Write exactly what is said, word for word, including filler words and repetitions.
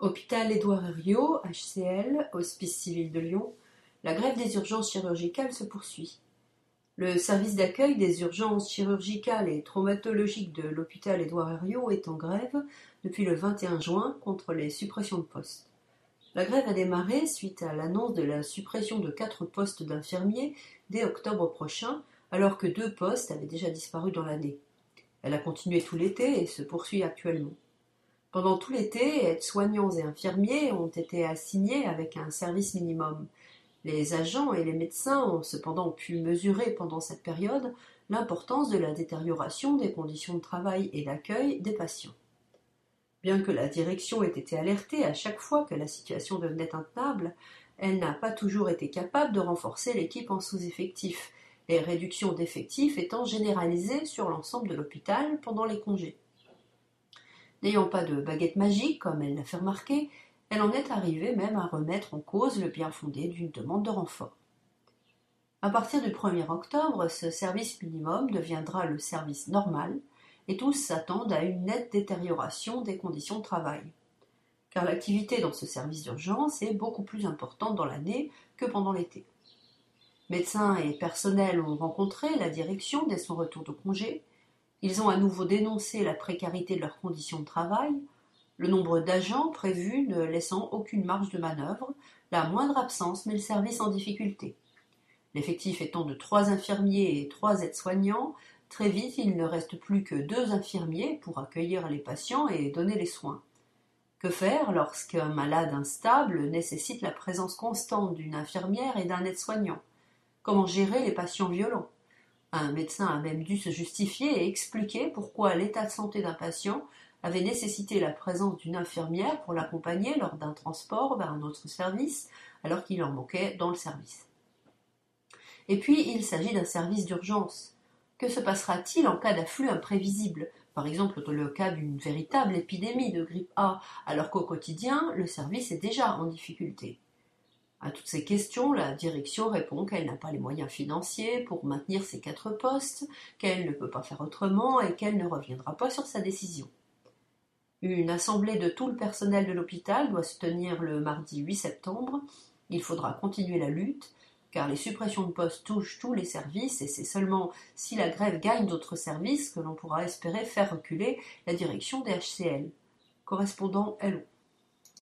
Hôpital Édouard Herriot, H C L, Hospice civil de Lyon, la grève des urgences chirurgicales se poursuit. Le service d'accueil des urgences chirurgicales et traumatologiques de l'hôpital Édouard Herriot est en grève depuis le vingt et un juin contre les suppressions de postes. La grève a démarré suite à l'annonce de la suppression de quatre postes d'infirmiers dès octobre prochain, alors que deux postes avaient déjà disparu dans l'année. Elle a continué tout l'été et se poursuit actuellement. Pendant tout l'été, aides-soignants et infirmiers ont été assignés avec un service minimum. Les agents et les médecins ont cependant pu mesurer pendant cette période l'importance de la détérioration des conditions de travail et d'accueil des patients. Bien que la direction ait été alertée à chaque fois que la situation devenait intenable, elle n'a pas toujours été capable de renforcer l'équipe en sous-effectif, les réductions d'effectifs étant généralisées sur l'ensemble de l'hôpital pendant les congés. N'ayant pas de baguette magique, comme elle l'a fait remarquer, elle en est arrivée même à remettre en cause le bien-fondé d'une demande de renfort. À partir du premier octobre, ce service minimum deviendra le service normal et tous s'attendent à une nette détérioration des conditions de travail. Car l'activité dans ce service d'urgence est beaucoup plus importante dans l'année que pendant l'été. Médecins et personnels ont rencontré la direction dès son retour de congé. Ils ont à nouveau dénoncé la précarité de leurs conditions de travail, le nombre d'agents prévus ne laissant aucune marge de manœuvre, la moindre absence met le service en difficulté. L'effectif étant de trois infirmiers et trois aides-soignants, très vite il ne reste plus que deux infirmiers pour accueillir les patients et donner les soins. Que faire lorsqu'un malade instable nécessite la présence constante d'une infirmière et d'un aide-soignant? Comment gérer les patients violents? Un médecin a même dû se justifier et expliquer pourquoi l'état de santé d'un patient avait nécessité la présence d'une infirmière pour l'accompagner lors d'un transport vers un autre service, alors qu'il en manquait dans le service. Et puis, il s'agit d'un service d'urgence. Que se passera-t-il en cas d'afflux imprévisible, par exemple dans le cas d'une véritable épidémie de grippe A, alors qu'au quotidien, le service est déjà en difficulté? À toutes ces questions, la direction répond qu'elle n'a pas les moyens financiers pour maintenir ces quatre postes, qu'elle ne peut pas faire autrement et qu'elle ne reviendra pas sur sa décision. Une assemblée de tout le personnel de l'hôpital doit se tenir le mardi huit septembre. Il faudra continuer la lutte, car les suppressions de postes touchent tous les services et c'est seulement si la grève gagne d'autres services que l'on pourra espérer faire reculer la direction des H C L. Correspondant L O.